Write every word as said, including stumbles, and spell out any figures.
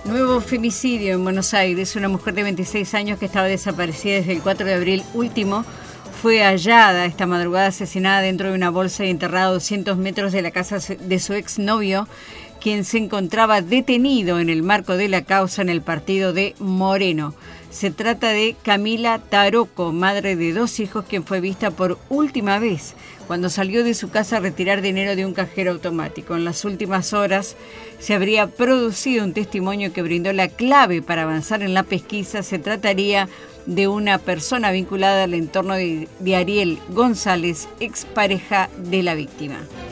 Nuevo femicidio en Buenos Aires. Una mujer de veintiséis años que estaba desaparecida desde el cuatro de abril último fue hallada esta madrugada asesinada dentro de una bolsa y enterrada a doscientos metros de la casa de su exnovio, quien se encontraba detenido en el marco de la causa en el partido de Moreno. Se trata de Camila Taroco, madre de dos hijos, quien fue vista por última vez cuando salió de su casa a retirar dinero de un cajero automático. En las últimas horas se habría producido un testimonio que brindó la clave para avanzar en la pesquisa. Se trataría de una persona vinculada al entorno de, de Ariel González, expareja de la víctima.